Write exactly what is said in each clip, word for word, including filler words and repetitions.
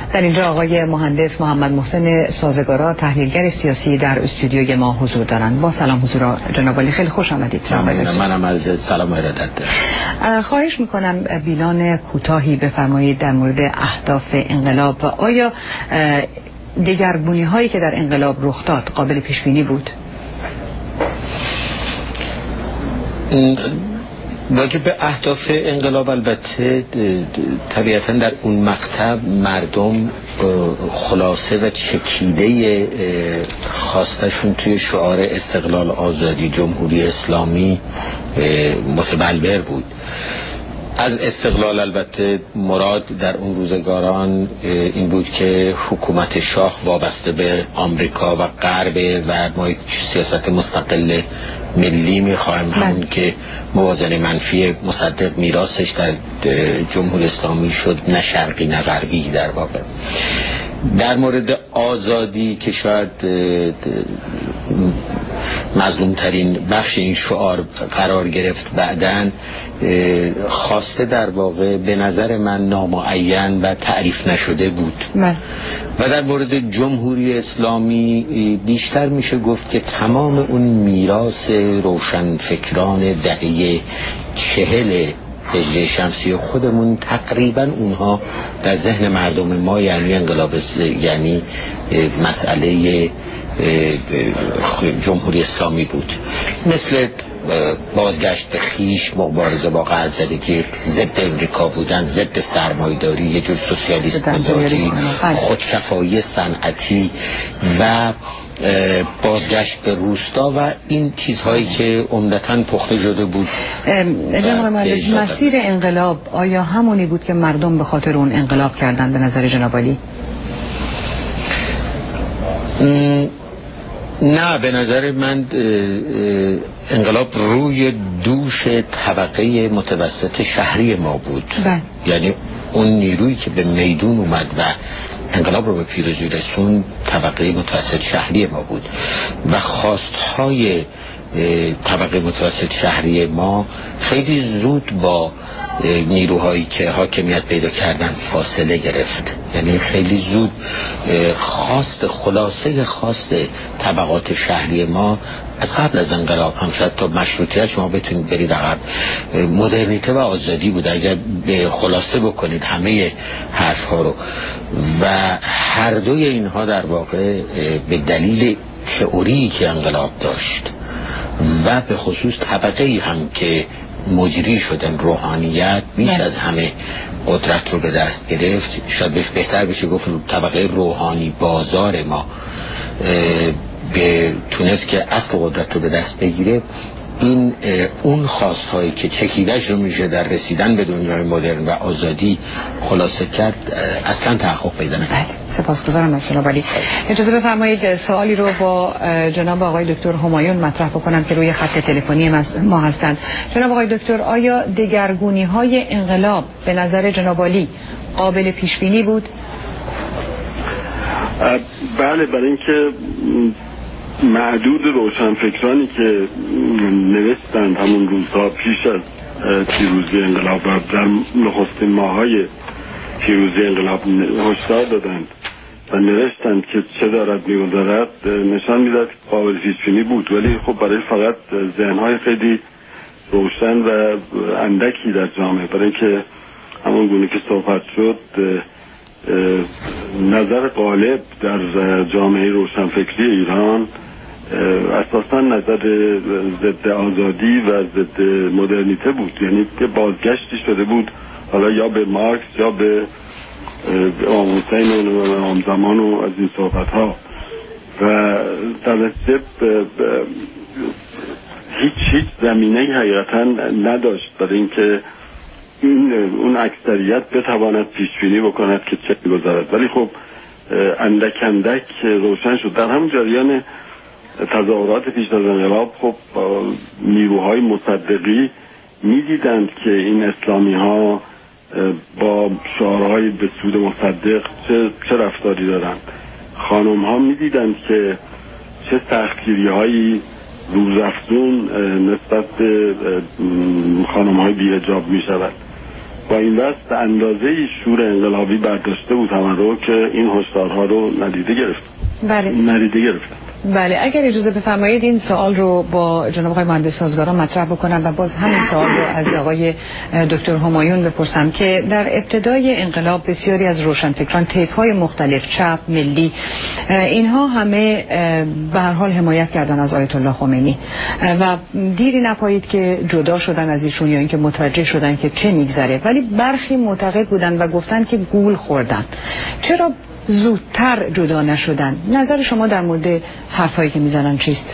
در اینجا آقای مهندس محمد محسن سازگارا تحلیلگر سیاسی در استودیوی ما حضور دارند. با سلام حضور جناب عالی، خیلی خوش آمدید. منم از سلام ارادت دارم. خواهش میکنم بیان کوتاهی بفرمایید در مورد اهداف انقلاب. آیا دگرگونی هایی که در انقلاب رخ داد قابل پیش بینی بود؟ واجب به اهداف انقلاب البته طبیعتا در اون مقطع مردم خلاصه و چکیده خواستشون توی شعار استقلال، آزادی، جمهوری اسلامی متبلور بود. از استقلال البته مراد در اون روزگاران این بود که حکومت شاه وابسته به آمریکا و غرب و ما سیاست مستقل ملی میخوایم، همون که موازنه منفی مصدق میراثش در جمهوری اسلامی شد، نه شرقی نه غربی. در واقع در مورد آزادی که شاید مظلوم ترین بخش این شعار قرار گرفت بعداً، خواسته در واقع به نظر من نامعین و تعریف نشده بود. من. و در مورد جمهوری اسلامی بیشتر میشه گفت که تمام اون میراث روشنفکران دهه چهل هجری شمسی خودمون تقریبا اونها در ذهن مردم ما یعنی انقلاب، یعنی مسئله جمهوری اسلامی بود، مثل بازگشت به خیش، مبارزه با غرب زدگی، ضد امریکا بودن، ضد سرمایه‌داری، یه جور سوسیالیسم مزاجی، خودکفایی صنعتی و بازگشت به روستا و این چیزهایی که عمدتاً پخته شده بود. جناب مهندس، مسیر انقلاب آیا همونی بود که مردم به خاطر اون انقلاب کردن به نظر جناب عالی؟ نه، به نظر من انقلاب روی دوش طبقه متوسط شهری ما بود. بله. یعنی اون نیرویی که به میدون اومد و انقلاب رو به پیروزی رسون طبقه متوسط شهری ما بود و خواستهای طبقه متوسط شهری ما خیلی زود با نیروهایی که حاکمیت پیدا کردن فاصله گرفت. یعنی خیلی زود خواست خلاصه خواست طبقات شهری ما از قبل از انقلاب هم شاید تا مشروطیت شما بتونید برید عقب، مدرنیته و آزادی بود اگر به خلاصه بکنید همه حرف ها رو. و هر دوی اینها در واقع به دلیل تئوری که انقلاب داشت و به خصوص طبقه هم که مجری شدن روحانیت بیش از همه قدرت رو به دست گرفت، شاید بهتر بشه گفت طبقه روحانی بازار ما به تونست که اصل قدرت رو به دست بگیره. این اون خواستهایی که چکیدش رو میشه در رسیدن به دنیای مدرن و آزادی خلاصه کرد اصلا تحقق پیدا نکرد. سپاسگزارم از جناب عالی. اجازه بفرمایید سوالی رو با جناب آقای دکتر همایون مطرح بکنم که روی خط تلفنی ما هستند. جناب آقای دکتر، آیا دگرگونی های انقلاب به نظر جناب عالی قابل پیش بینی بود؟ بله، برای اینکه معدود روشنفکرانی که نوشتند همون روزها پیش از پیروزی انقلاب و در نخستین ماهای پیروزی انقلاب هشدار دادند و نوشتند که چه دارد می‌گذرد، نشان می‌داد قابل پیش بینی بود، ولی خب برای فقط ذهن‌های خیلی روشن و اندکی در جامعه، برای اینکه همون گونه که صحبت شد نظر غالب در جامعه روشنفکری ایران اساساً نظر ضد آزادی و ضد مدرنیته بود. یعنی که بازگشتی شده بود حالا یا به مارکس یا به امام حسین و امام زمان و از این صحبت ها و در نتیجه هیچ هیچ زمینه حقیقتا نداشت برای اینکه این اون اکثریت بتواند پیش بینی بکند که چه می‌گذرد. ولی خب اندک اندک روشن شد. در همون جریان تظاهرات پیش از انقلاب خب نیروهای مصدقی می‌دیدند که این اسلامی ها با شعارهای به سود مصدق چه چه رفتاری دارند. خانم ها می‌دیدند که چه سختگیری‌هایی روزافزون نسبت به خانم های بی‌حجاب می‌شود با این دست به اندازه شور انقلابی برداشته بود همه رو که این هشدارها رو ندیده گرفت. بله. ندیده گرفتن. بله، اگر اجازه بفرمایید این سوال رو با جناب آقای مهندس سازگارا مطرح بکنم و باز همین سوال رو از آقای دکتر همایون بپرسم که در ابتدای انقلاب بسیاری از روشنفکران طیف‌های مختلف، چپ، ملی، اینها همه به هر حال حمایت کردن از آیت الله خمینی و دیری نپایید که جدا شدن از ایشون یا اینکه متوجه شدن که چه میگذره، ولی برخی معتقد بودن و گفتن که گول خوردن. چرا زودتر جدا نشدن؟ نظر شما در مورد حرفایی که میزنن چیست؟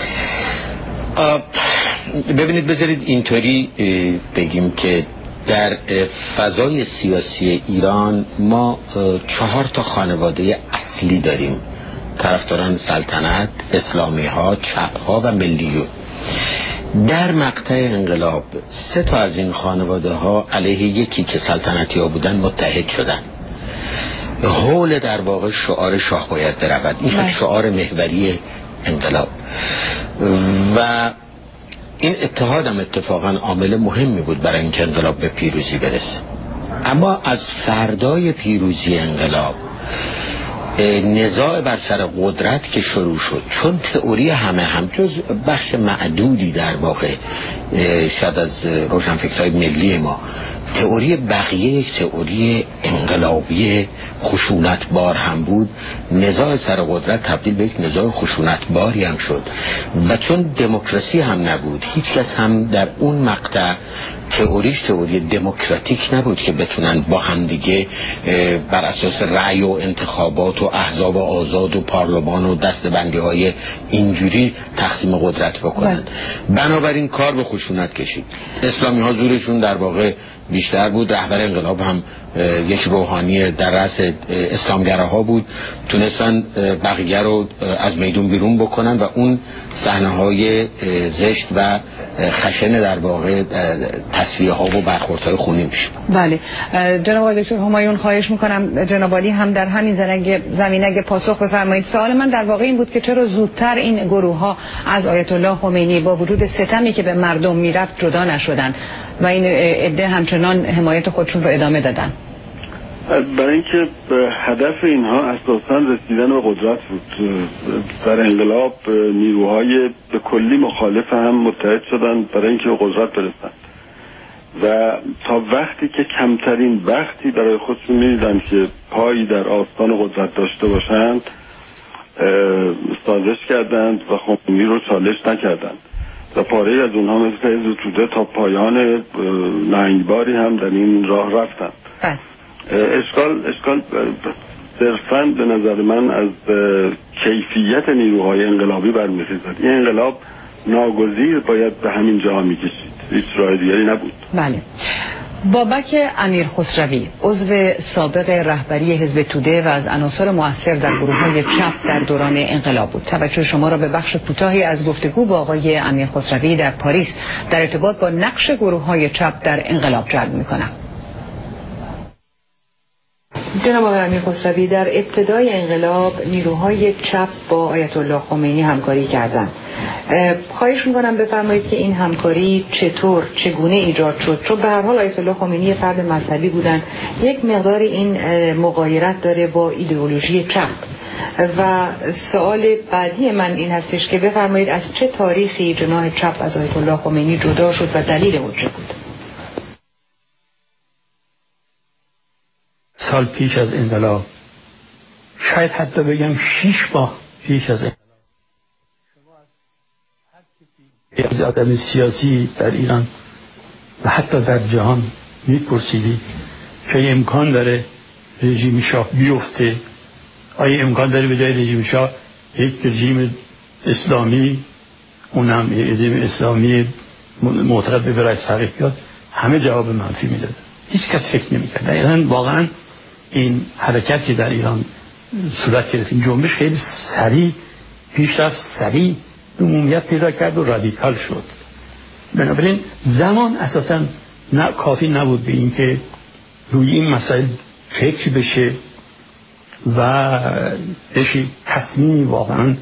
ببینید، بذارید اینطوری بگیم که در فضای سیاسی ایران ما چهار تا خانواده اصلی داریم: طرفداران سلطنت، اسلامی ها، چپ ها و ملیون. در مقطع انقلاب سه تا از این خانواده ها علیه یکی که سلطنتی ها بودن متحد شدن. حول در واقع شعار شاه باید برود، این شد شعار محوری انقلاب و این اتحاد هم اتفاقا عامل مهمی بود برای اینکه انقلاب به پیروزی برسه. اما از فردای پیروزی انقلاب نزاع بر سر قدرت که شروع شد، چون تئوری همه هم جز بخش معدودی در واقع شاید از روشنفکرهای ملی ما، تئوری بقیه یک تئوری انقلابی خشونت بار هم بود، نزاع سر قدرت تبدیل به یک نزاع خشونت باری هم شد و چون دموکراسی هم نبود، هیچ کس هم در اون مقطع تئوریش تئوری دموکراتیک نبود که بتونن با هم دیگه بر اساس رأی و انتخابات و احزاب آزاد و پارلمان و دستبندی های اینجوری تقسیم قدرت بکنن. بنابراین کار به خشونت کشید. اسلامی ها زورشون در واقع بیشتر بود. رهبر انقلاب هم یک روحانی در رأس اسلامگراها بود، تونستن بقیه رو از میدون بیرون بکنن و اون صحنه‌های زشت و خشن در واقع تصفیه ها و برخوردهای خونی میشه. بله جناب آقای دکتر همایون، خواهش میکنم جناب عالی هم در همین زمینه اگه پاسخ بفرمایید. سوال من در واقع این بود که چرا زودتر این گروه ها از آیت الله خمینی با وجود ستمی که به مردم میرفت جدا نشدن و این عده همچنان حمایت خودشون رو ادامه دادن؟ برای اینکه هدف اینها اساساً رسیدن به قدرت بود. در انقلاب نیروهای به کلی مخالف هم متحد شدن برای اینکه به قدرت برسن و تا وقتی که کمترین وقتی برای خودشون می‌دیدن که پایی در آستان قدرت داشته باشند سازش کردند و خمینی رو چالش نکردند و پاره از اونها مثل حزب توده تا پایان نهنگباری هم در این راه رفتند. اشکال اشکال صرفاً به نظر من از کیفیت نیروهای انقلابی برمی‌خیزد. این انقلاب ناگزیر باید به همین جا می‌کشید، هیچ راه دیگری نبود. بله. بابک امیر خسروی عضو سابق رهبری حزب توده و از عناصر مؤثر در گروه‌های چپ در دوران انقلاب بود. توجه شما را به بخش کوتاهی از گفتگو با آقای امیر خسروی در پاریس در ارتباط با نقش گروه‌های چپ در انقلاب جلب می‌کنم. جناب آقای امیر خسروی، در ابتدای انقلاب نیروهای چپ با آیت الله خمینی همکاری کردند. خواهش می‌کنم بفرمایید که این همکاری چطور چگونه ایجاد شد؟ چون به هر حال آیت الله خمینی فرد مذهبی بودند، یک مقدار این مغایرت داره با ایدئولوژی چپ. و سوال بعدی من این هستش که بفرمایید از چه تاریخی جناح چپ از آیت الله خمینی جدا شد و دلیل اون چه بود؟ سال پیش از انقلاب، شاید حتی بگم شیش ماه پیش از انقلاب، شما از هر کسی از آدم سیاسی در ایران و حتی در جهان میپرسیدید که امکان داره رژیم شاه بیفته؟ آیا امکان داره به جای رژیم شاه یک رژیم اسلامی، اونم یک رژیم اسلامی معتقد به ولایت فقیه بیاد؟ همه جواب منفی میداد. هیچ کس فکر نمی‌کرد. ایران واقعا این حرکتی در ایران صورت گرفت، این جنبش خیلی سریع پیش رفت، سریع عمومیت پیدا کرد و رادیکال شد. بنابراین زمان اساساً نه کافی نبود به این که روی این مسائل فکر بشه و بشه تصمیم واقعا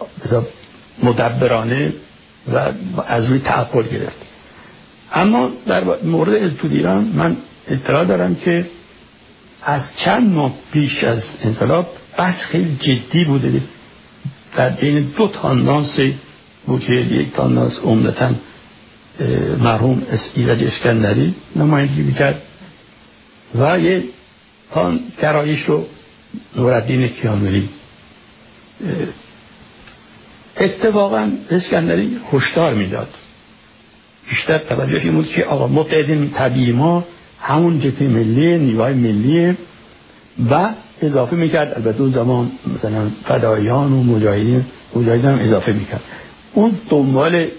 مدبرانه و از روی تعقل گرفت. اما در مورد حزب توده ایران من اطلاع دارم که از چند ماه پیش از انقلاب بحث خیلی جدی بوده در بین دو تاندانس بود که یک تاندانس عمدتاً مرحوم ایرج اسکندری نمایندگی میکرد و یک تان گرایش رو نورالدین کیانوری. اتفاقا اسکندری هشدار میداد، بیشتر توجهش این بود که آقا متحدین طبیعی ما همون جبهه ملی، نیروهای ملی، و اضافه میکرد البته اون زمان مثلا فداییان و مجاهدین مجاهدین هم اضافه میکرد. اون دنبال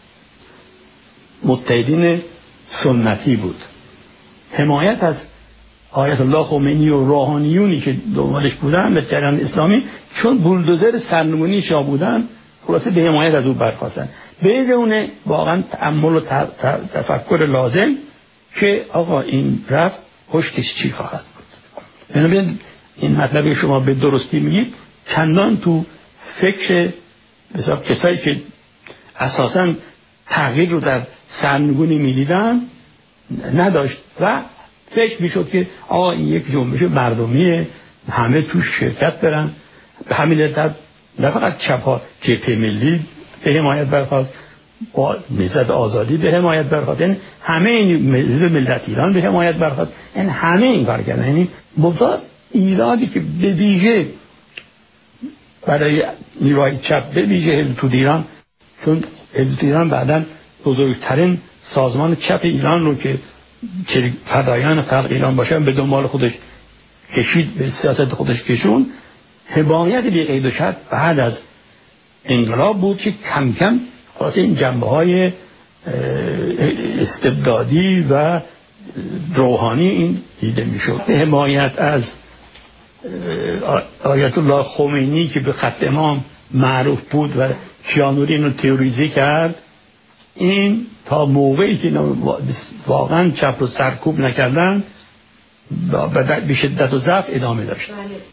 متحدین سنتی بود، حمایت از آیت الله خمینی و روحانیونی که دنبالش بودن به جریان اسلامی، چون بولدوزر سرنگونی شاه بودن خلاصه به حمایت از او برخاستن بدون واقعا تأمل و تفکر لازم که آقا این رفت پشتش چی خواهد بود. بنابراین این مطلب شما به درستی میگید، چندان تو فکر بسیار کسایی که اساساً تغییر رو در سرنگونی میدیدن نداشت و فکر میشد که آقا این یک جنبش مردمیه، همه توش شرکت برن. به همین علت نه فقط چپ‌ها، جبهه ملی به حمایت برخاست، با نهضت آزادی به حمایت برخاست، یعنی همه این ملت ایران به حمایت برخاست، یعنی همه این کار کردن. یعنی بزرگ ایرادی که به ویژه برای نیروهای چپ به ویژه حزب توده ایران، چون حزب توده ایران بعداً بزرگترین سازمان چپ ایران رو که فدایان خلق ایران باشن به دنبال خودش کشید، به سیاست خودش کشون، حمایت بی قید و شرط بعد از انقلاب بود که کم کم خلاصه این جنبه های استبدادی و روحانی این دیده میشد. حمایت از آیت الله خمینی که به خط امام معروف بود و کیانوری اینو تئوریزه کرد، این تا موقعی که واقعا چپ رو سرکوب نکردن به شدت و ضعف ادامه داشت.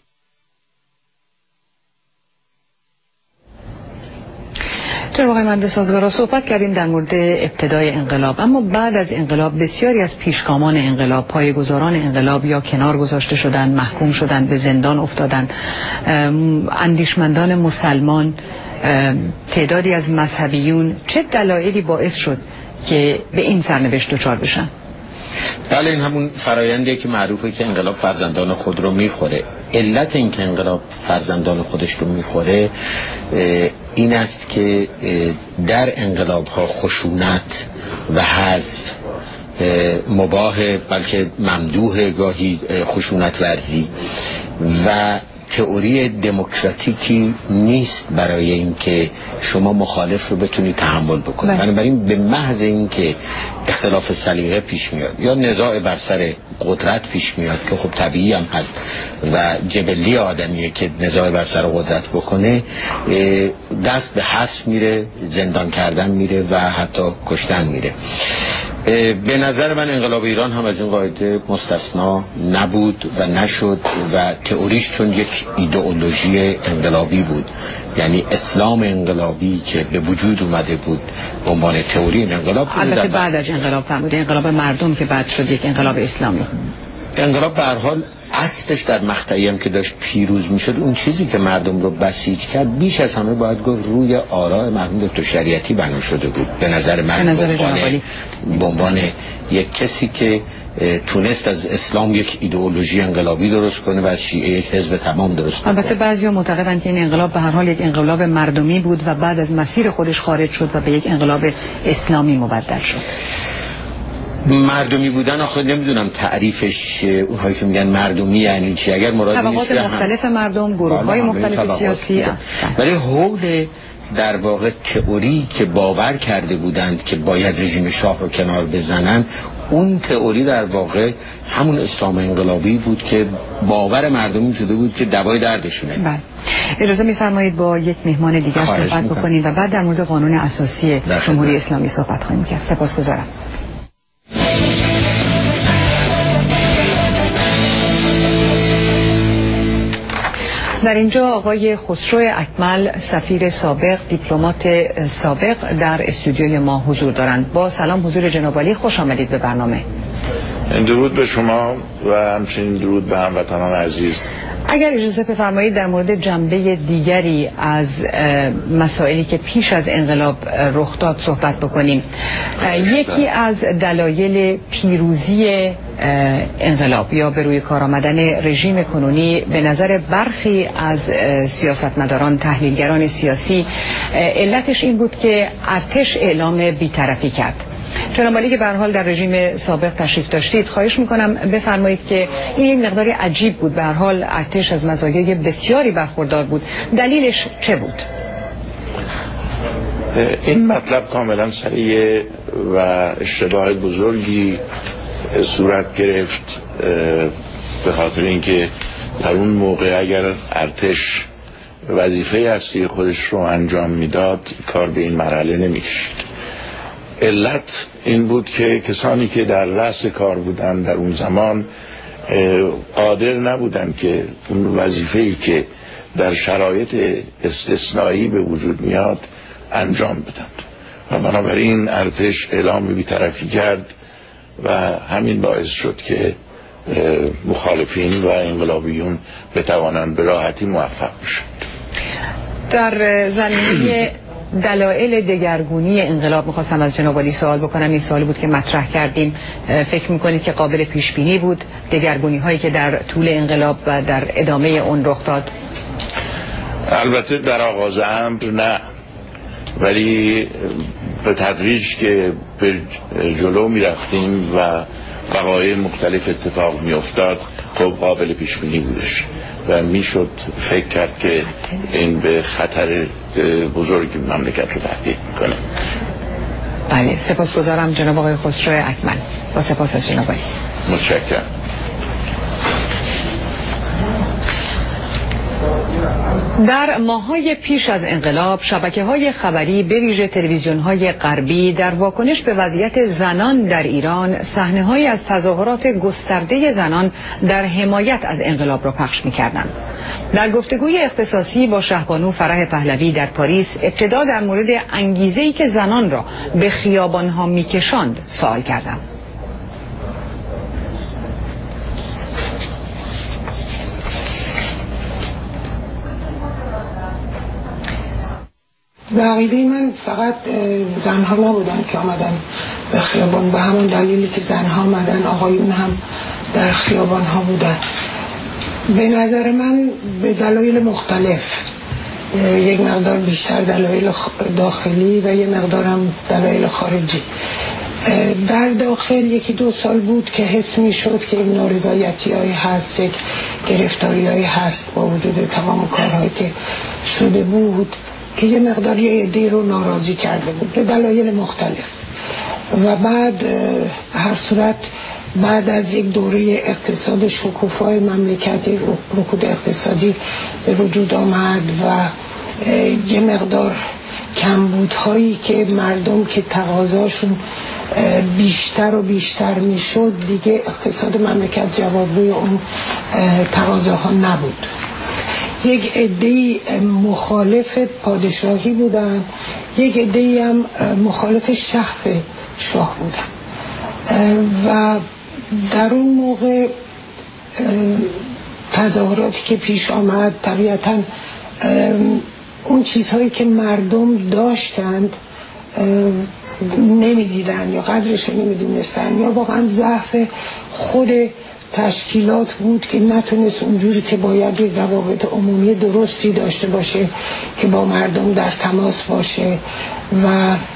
جناب آقای مهندس سازگارا، صحبت کردیم در مورد ابتدای انقلاب، اما بعد از انقلاب بسیاری از پیشگامان انقلاب، پایه‌گذاران انقلاب یا کنار گذاشته شدند، محکوم شدند، به زندان افتادند. اندیشمندان مسلمان، تعدادی از مذهبیون، چه دلایلی باعث شد که به این سرنوشت دچار بشن؟ بله، این همون فرایندیه که معروفه که انقلاب فرزندان خود رو میخوره. علت این که انقلاب فرزندان خودش رو میخوره این است که در انقلاب ها خشونت و حذف مباح بلکه ممدوح، گاهی خشونت ورزی و تئوری دموکراتیکی نیست برای اینکه شما مخالف رو بتونید تحمل بکنید. بنابراین به محض اینکه اختلاف سلیقه پیش میاد یا نزاع بر سر قدرت پیش میاد که خب طبیعی هم هست و جبلی آدمیه که نزاع بر سر قدرت بکنه، دست به حبس میره، زندان کردن میره و حتی کشتن میره. به نظر من انقلاب ایران هم از این قاعده مستثنا نبود و نشد و تئوریش چون یک ایدئولوژی انقلابی بود، یعنی اسلام انقلابی که به وجود اومده بود به عنوان تئوری انقلاب. البته بعد از انقلاب فرموده انقلاب مردم که بعد شد یک انقلاب اسلامی. انقلاب به هر حال اصلش در مقطعی هم که داشت پیروز میشد، اون چیزی که مردم رو بسیج کرد بیش از همه باید گفت روی آراء مرحوم دکتر شریعتی بنا شده بود. به نظر من به عنوان یک کسی که تونست از اسلام یک ایدئولوژی انقلابی درست کنه و از شیعه یک حزب تمام درست کنه. البته بعضیا معتقدند که این انقلاب به هر حال یک انقلاب مردمی بود و بعد از مسیر خودش خارج شد و به یک انقلاب اسلامی مبدل شد. مردمی بودن آخه نمیدونم تعریفش، اونهایی که میگن مردمی یعنی چی؟ اگر مراد طبقات مختلف مردم، گروه‌های مختلف سیاسی، ولی حول در واقع تئوری که باور کرده بودند که باید رژیم شاه رو کنار بزنن، اون تئوری در واقع همون اسلام انقلابی بود که باور مردمی شده بود که دوای دردشونه. بله. اجازه می‌فرمایید با یک مهمان دیگر صحبت بکنیم و بعد در مورد قانون اساسی جمهوری اسلامی صحبت خواهیم کرد. سپاسگزارم. در اینجا آقای خسرو اکمل، سفیر سابق، دیپلمات سابق در استودیوی ما حضور دارند. با سلام حضور جناب عالی، خوش آمدید به برنامه. درود به شما و همچنین درود به هموطنان عزیز. اگر اجازه بفرمایید در مورد جنبه دیگری از مسائلی که پیش از انقلاب رخ داد صحبت بکنیم. یکی از دلایل پیروزی انقلاب یا به روی کار آمدن رژیم کنونی به نظر برخی از سیاستمداران، تحلیلگران سیاسی، علتش این بود که ارتش اعلام بی‌طرفی کرد. جناب عالی که به هر حال در رژیم سابق تشریف داشتید، خواهش میکنم بفرمایید که این یک مقداری عجیب بود. به هر حال ارتش از مزایای بسیاری برخوردار بود، دلیلش چه بود؟ این مطلب کاملا صحیح و اشتباه بزرگی صورت گرفت، به خاطر اینکه در اون موقع اگر ارتش وظیفه اصلی خودش رو انجام میداد کار به این مرحله نمی‌کشید. علت این بود که کسانی که در رأس کار بودن در اون زمان قادر نبودن که اون وظیفه‌ای که در شرایط استثنایی به وجود میاد انجام بدن و بنابراین ارتش اعلام بی‌طرفی کرد و همین باعث شد که مخالفین و انقلابیون بتوانند به راحتی موفق بشن. در زمینه دلایل دگرگونی انقلاب میخواستم از جناب عالی سوال بکنم. این سوالی بود که مطرح کردیم. فکر میکنید که قابل پیش بینی بود دگرگونی هایی که در طول انقلاب و در ادامه اون رخ داد؟ البته در آغاز امر نه، ولی به تدریج که به جلو میرفتیم و وقایع مختلف اتفاق میافتاد خب قابل پیش بینی بودش و میشد فکر کرد که این به خطر بزرگی مملکت رو تهدید میکنه. بله، سپاسگزارم جناب آقای خسرو اکمل. با سپاس از جناب آقای. متشکرم. در ماه‌های پیش از انقلاب شبکه‌های خبری به ویژه تلویزیون‌های غربی در واکنش به وضعیت زنان در ایران صحنه‌هایی از تظاهرات گسترده زنان در حمایت از انقلاب را پخش می‌کردند. در گفتگوی اختصاصی با شهبانو فرح پهلوی در پاریس ابتدا در مورد انگیزه‌ای که زنان را به خیابان‌ها می‌کشاند سوال کردم. به عقیده من فقط زنها نبودن که آمدن به خیابان، به همون دلیلی که زنها آمدن آقایون هم در خیابان ها بودن. به نظر من به دلایل مختلف، یک مقدار بیشتر دلایل داخلی و یک مقدار هم دلایل خارجی. در داخل یکی دو سال بود که حس می شد که یک نارضایتی هایی هست، یک گرفتاری هایی هست با وجود تمام کارهایی که شده بود که یه مقدار یه عده رو ناراضی کرده بود به دلایل مختلف. و بعد هر صورت بعد از یک دوره اقتصاد شکوفای مملکت، یک رکود اقتصادی به وجود آمد و یه مقدار کمبودهایی که مردم که تقاضاشون بیشتر و بیشتر میشد دیگه اقتصاد مملکت جوابگوی اون تقاضاها نبود. یک عده‌ای مخالف پادشاهی بودن، یک عده‌ای هم مخالف شخص شاه بودن و در اون موقع تظاهراتی که پیش آمد طبیعتاً اون چیزهایی که مردم داشتند نمیدیدن یا قدرش نمیدونستن یا واقعا ضعف خود تشکیلات بود که نتونست اونجوری که باید یک روابط عمومی درستی داشته باشه که با مردم در تماس باشه. و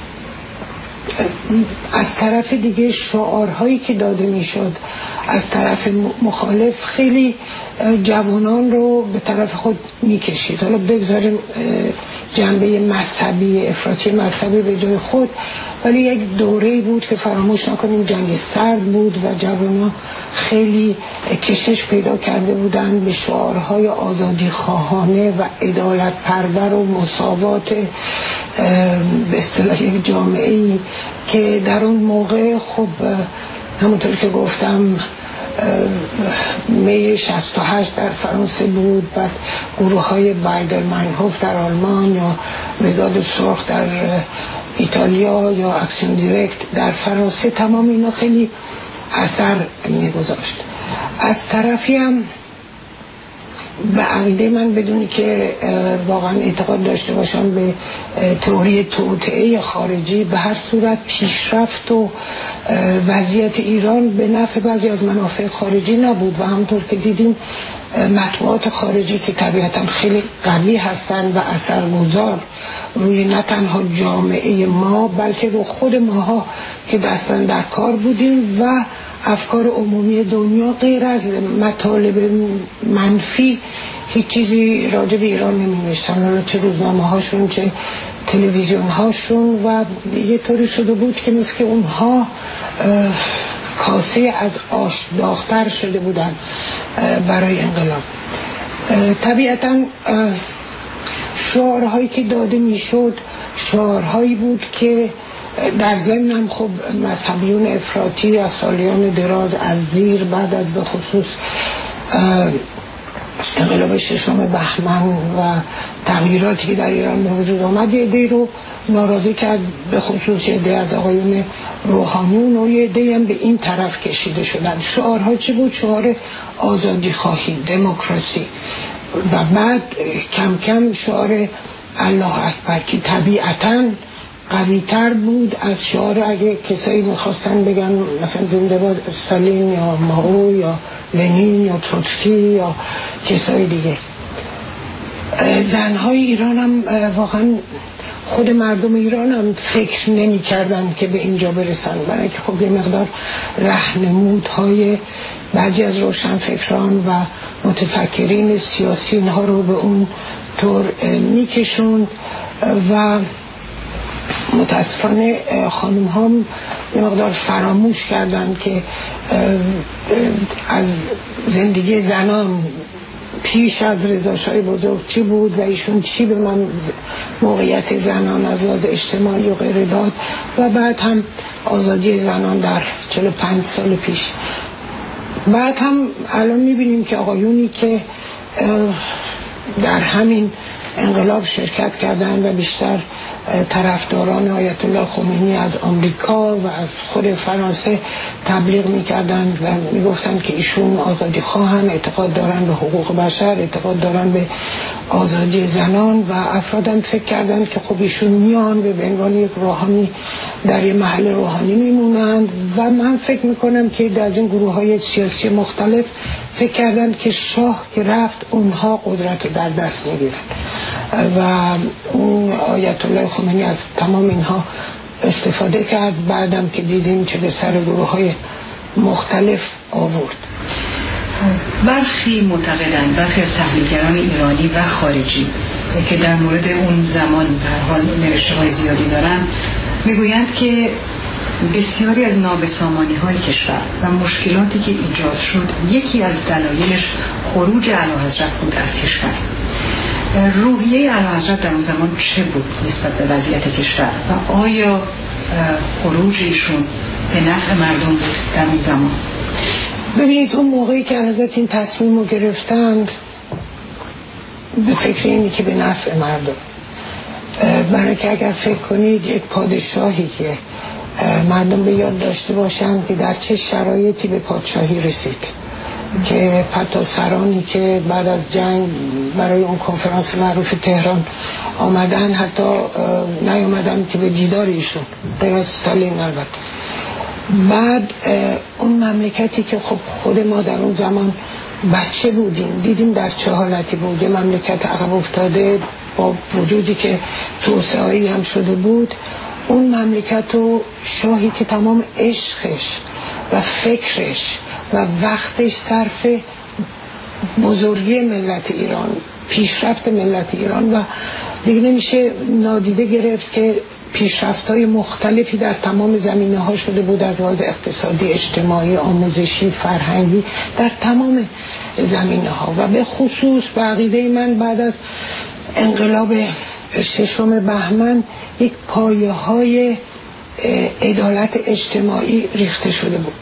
از طرف دیگه شعارهایی که داده میشد از طرف مخالف خیلی جوانان رو به طرف خود میکشید. حالا بگذاریم جنبه مذهبی، افراطی مذهبی به جای خود، ولی یک دوره‌ای بود که فراموش نکنیم جنگ سرد بود و جوانان خیلی کشش پیدا کرده بودند به شعارهای آزادی خواهانه و عدالت پرور و مساوات به اصطلاح یک جامعه‌ای که در اون موقع خب همونطور که گفتم می شصت و هشت در فرانسه بود، بعد گروه های بایدرمنهوف در آلمان یا مداد سرخ در ایتالیا یا اکسیون دیرکت در فرانسه، تمام اینا خیلی اثر میگذاشت. از طرفی هم به عقیده من، بدونی که واقعا اعتقاد داشته باشم به تئوری توطئه خارجی، به هر صورت پیشرفت و وضعیت ایران به نفع بعضی از منافع خارجی نبود و همطور که دیدیم مطبوعات خارجی که طبیعتا خیلی قوی هستند و اثرگذار روی نه تنها جامعه ما بلکه رو خود ماها که دستن در کار بودیم و افکار عمومی دنیا، غیر از مطالب منفی هیچ چیزی راجع به ایران نمی نوشتن، چه روزنامه هاشون چه تلویزیون هاشون، و یه طوری شده بود که مثل که اونها کاسه از آش داغ‌تر شده بودن برای انقلاب. طبیعتا شعارهایی که داده میشد شعارهایی بود که در ضمن هم خب مذهبیون افراطی از سالیان دراز از زیر بعد از به خصوص انقلاب ششم بهمن و تغییراتی که در ایران به وجود آمد یه عده رو ناراضی کرد، به خصوص یه عده از آقایون روحانیون و یه عده هم به این طرف کشیده شدن. شعارها چی بود؟ شعار آزادی خواهی، دموکراسی، و بعد کم کم شعار الله اکبر که طبیعتاً قوی تر بود از شعار اگه کسایی میخواستن بگن مثلا زنده باد استالین یا مائو یا لنین یا تروتسکی یا کسای دیگه. زنهای ایران هم واقعا خود مردم ایران هم فکر نمی کردن که به اینجا برسن، برای که خب یه مقدار راهنمودهای بعضی از روشنفکران و متفکرین سیاسی اینها رو به اون طور میکشون و متاسفانه خانم هم یه مقدار فراموش کردن که از زندگی زنان پیش از رضا شاه بزرگ چی بود و ایشون چی به من موقعیت زنان از لحاظ اجتماعی و غیره داد، و بعد هم آزادی زنان در چهل و پنج سال پیش. بعد هم الان میبینیم که آقایونی که در همین انقلاب شرکت کردن و بیشتر طرفداران آیت الله خمینی از آمریکا و از خود فرانسه تبلیغ میکردن و میگفتن که ایشون آزادی خواهن، اعتقاد دارن به حقوق بشر، اعتقاد دارن به آزادی زنان، و افرادم فکر کردن که خب ایشون میان به عنوان یک روحانی در یه محل روحانی میمونند. و من فکر میکنم که در از این گروه های سیاسی مختلف فکر کردن که شاه که رفت اونها قدرت رو در دست میگیرن و اون آیت الله خمینی از تمام اینها استفاده کرد. بعدم که دیدیم چه به سر گروه های مختلف آورد. برخی معتقدند، برخی از تحلیلگران ایرانی و خارجی که در مورد اون زمان در حال نوشته های زیادی دارن، میگویند که بسیاری از نابسامانی های کشور و مشکلاتی که ایجاد شد یکی از دلایلش خروج اعلیحضرت بود از کشور. روحیه اعلیحضرت در اون زمان چه بود نسبت به وضعیت کشور و آیا خروج ایشون به نفع مردم بود در اون زمان؟ ببینید اون موقعی که حضرت این تصمیم رو گرفتند به فکر اینی که به نفع مردم، برای که اگر فکر کنید یک پادشاهی که مردم به یاد داشته باشند که در چه شرایطی به پادشاهی رسید، که حتی سرانی که بعد از جنگ برای اون کنفرانس معروف تهران آمدن حتی نیامدن که به دیدار ایشون، غیر از استالین البته. بعد اون مملکتی که خب خود ما در اون زمان بچه بودیم دیدیم در چه حالتی بود، یه مملکت عقب افتاده با وجودی که توسعه‌ای هم شده بود، اون مملکت و شاهی که تمام عشقش و فکرش و وقتش صرف بزرگی ملت ایران، پیشرفت ملت ایران، و دیگه نمیشه نادیده گرفت که پیشرفت‌های مختلفی در تمام زمینه‌ها شده بود، از لحاظ اقتصادی، اجتماعی، آموزشی، فرهنگی، در تمام زمینه‌ها. و به خصوص به عقیده من بعد از انقلاب ششم بهمن یک پایه‌های عدالت اجتماعی ریخته شده بود.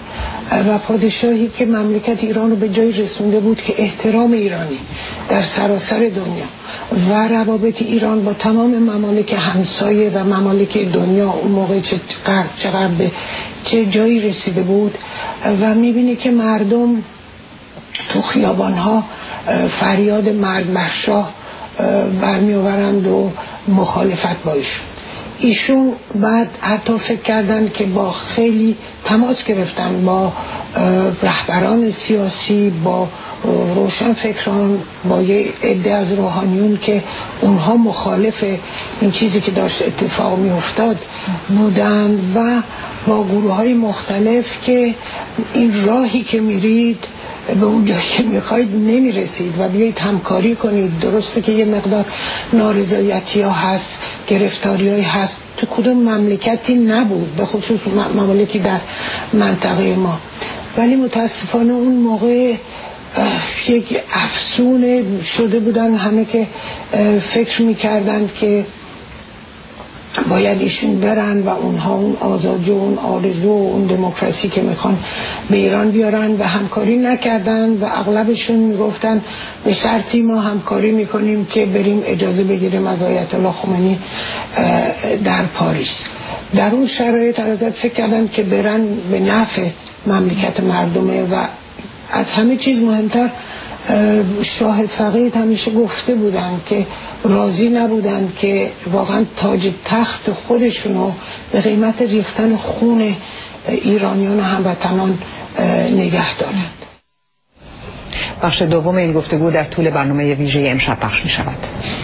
و پادشاهی که مملکت ایران رو به جای رسونده بود که احترام ایرانی در سراسر دنیا و روابط ایران با تمام ممالک همسایه و ممالک دنیا اون موقع چه غرب چه غرب چه جایی رسیده بود و میبینی که مردم تو خیابانها فریاد مرگ بر شاه برمی آورند و مخالفت با ایشون ایشون بعد حتی فکر کردن که با خیلی تماس گرفتن با رهبران سیاسی، با روشنفکران، با یه عده از روحانیون که اونها مخالف این چیزی که داشت اتفاق می افتاد بودن و با گروه های مختلف که این راهی که میرید به اون جایی که میخواید نمیرسید و بیایید همکاری کنید. درسته که یه مقدار نارضایتی ها هست، گرفتاری های هست، تو کدوم مملکتی نبود، به خصوص ممالکی در منطقه ما، ولی متاسفانه اون موقع یک افسون شده بودن همه که فکر میکردن که باید ایشون برن و اونها اون آزادی و اون آرزو و اون دموکراسی که میخوان به ایران بیارن و همکاری نکردن و اغلبشون میگفتن به شرطی ما همکاری میکنیم که بریم اجازه بگیریم از آیت الله خمینی در پاریس. در اون شرایط حضرت فکر کردن که برن به نفع مملکت مردمه و از همه چیز مهمتر شاه فقید همیشه گفته بودن که راضی نبودن که واقعا تاج تخت خودشونو به قیمت ریختن خون ایرانیان و هموطنان نگه دارند. بخش دوم این گفتگو در طول برنامه ویژه امشب پخش می شود.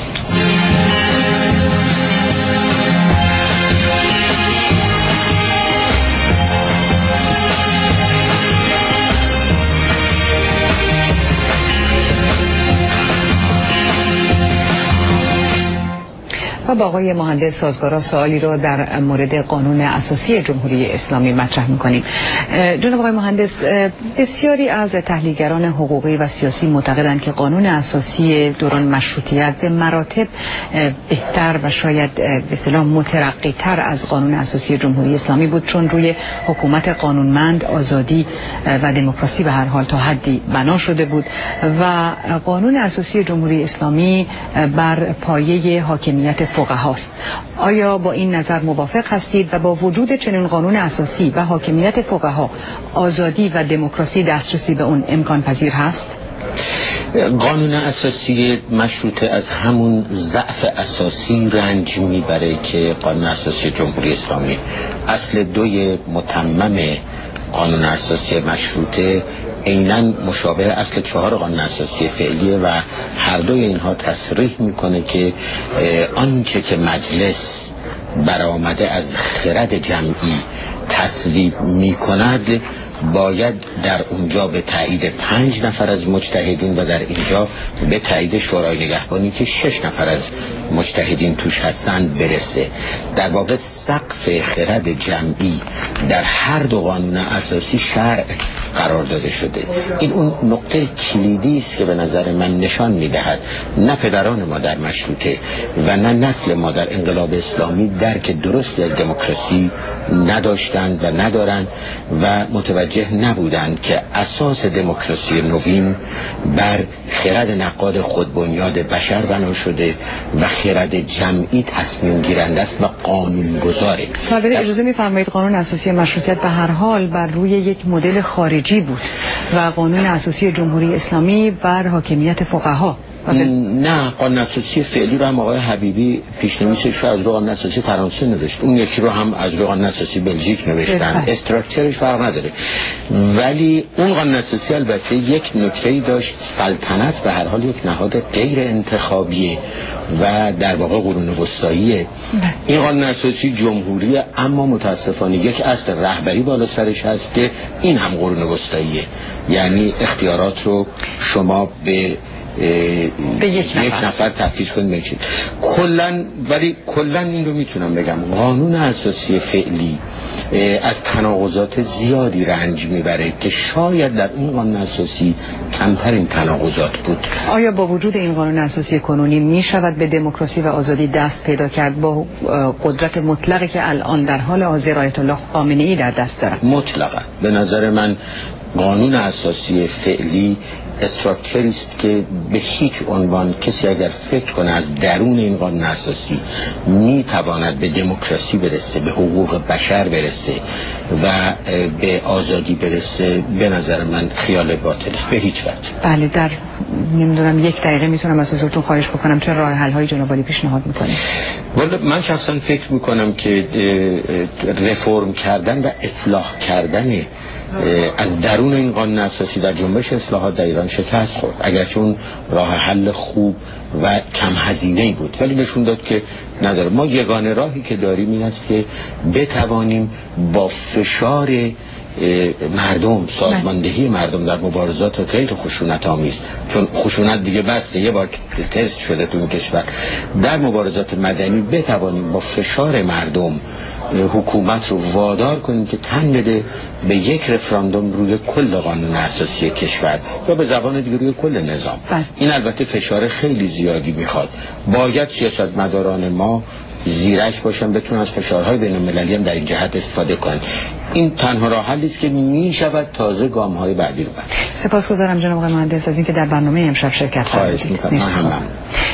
و با آقای مهندس سازگارا سوالی رو در مورد قانون اساسی جمهوری اسلامی مطرح می‌کنیم. جناب آقای مهندس، بسیاری از تحلیلگران حقوقی و سیاسی معتقدند که قانون اساسی دوران مشروطیت به مراتب بهتر و شاید به اصطلاح مترقی‌تر از قانون اساسی جمهوری اسلامی بود، چون روی حکومت قانونمند، آزادی و دموکراسی به هر حال تا حدی بنا شده بود و قانون اساسی جمهوری اسلامی بر پایه حاکمیت فقهاست. آیا با این نظر موافق هستید و با وجود چنین قانون اساسی و حاکمیت فقها آزادی و دموکراسی دسترسی به اون امکان پذیر هست؟ قانون اساسی مشروطه از همون ضعف اساسی رنج میبره که قانون اساسی جمهوری اسلامی. اصل دوی متمم قانون اساسی مشروطه عیناً مشابه اصل چهار قانون اساسی فعلیه و هر دوی اینها تصریح میکنه که آنچه که مجلس برآمده از خرد جمعی تصویب میکند باید در اونجا به تایید پنج نفر از مجتهدین و در اینجا به تایید شورای نگهبانی که شش نفر از مجتهدین توش هستند برسه. در واقع سقف خرد جمعی در هر دو قانون اساسی شرع قرار داده شده. این اون نقطه کلیدی است که به نظر من نشان میدهد نه پدران ما در مشروطه و نه نسل ما در انقلاب اسلامی درک درستی از دموکراسی نداشتند و ندارند و متوجه نبودند که اساس دموکراسی نوین بر خرد نقاد خودبنیاد بشر بنا شده و خرد جمعی تصمیم گیرنده است و قانون گذاره. طالب اجازه می‌فرمایید قانون اساسی مشروطیت به هر حال بر روی یک مدل خارجی بود و قانون اساسی جمهوری اسلامی بر حاکمیت فقها. نه، قانون اساسی فعلی رو هم آقای حبیبی پیشنویسش رو از رو قانون اساسی فرانسه نوشت، اون یکی رو هم از رو قانون اساسی بلژیک نوشتن. استراکچرش فرق نداره، ولی اون قانون اساسی البته یک نکته‌ای داشت، سلطنت به هر حال یک نهاد غیر انتخابیه و در واقع قرون وسطاییه. این قانون اساسی جمهوریه اما متاسفانه یک اصل رهبری بالا سرش هست که این هم قرون وسطاییه، یعنی اختیارات رو شما به به یک نفر, یک نفر تفویض کنید بچید کلن. ولی کلن این رو میتونم بگم قانون اساسی فعلی از تناقضات زیادی رنج میبره که شاید در این قانون اساسی کمترین تناقضات بود. آیا با وجود این قانون اساسی کنونی می شود به دموکراسی و آزادی دست پیدا کرد با قدرت مطلقی که الان در حال حاضر آیت الله خامنه ای در دست دارد؟ مطلقا به نظر من قانون اساسی فعلی استراکچری است که به هیچ عنوان کسی اگر فکر کنه از درون این قانون اساسی می تواند به دموکراسی برسه، به حقوق بشر برسه و به آزادی برسه، به نظر من خیال باطل است به هیچ وجه. بله، در نمیدونم یک دقیقه میتونم از حضورتون خواهش بکنم چه راه حل های جناب عالی پیشنهاد میکنید؟ والا من شخصا فکر میکنم که رفرم کردن و اصلاح کردن از درون این قانون اساسی در جنبش اصلاحات در ایران شکست خورد، اگرچه اون راه حل خوب و کم هزینه‌ای بود ولی نشون داد که نداره. ما یگانه راهی که داریم این است که بتوانیم با فشار مردم، سازماندهی مردم در مبارزات غیر خشونت آمیز، چون خشونت دیگه بسته یه بار تست شده تو این کشور، در مبارزات مدنی بتوانیم با فشار مردم حکومت رو وادار کنیم که تن بده به یک رفراندوم روی کل قانون اساسی کشور یا به زبان دیگه روی کل نظام. بله. این البته فشار خیلی زیادی میخواد. باید سیاستمداران ما زیرک باشن، بتونن از فشارهای بین المللی هم در این جهت استفاده کنن. این تنها راه حلی است که می شود تازه گام‌های بعدی رو برد. سپاسگزارم جناب آقای مهندس از اینکه در برنامه امشب شرکت کردید. خواهش می‌کنم.